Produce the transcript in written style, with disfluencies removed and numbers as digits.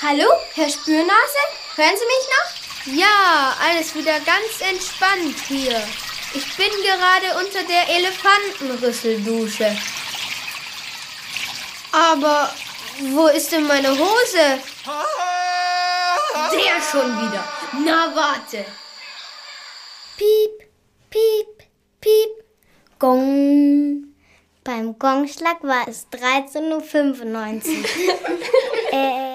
Hallo, Herr Spürnase? Hören Sie mich noch? Ja, alles wieder ganz entspannt hier. Ich bin gerade unter der Elefantenrüsseldusche. Aber wo ist denn meine Hose? Der schon wieder. Na, warte. Piep, piep, piep. Gong. Beim Gongschlag war es 13:95 Uhr.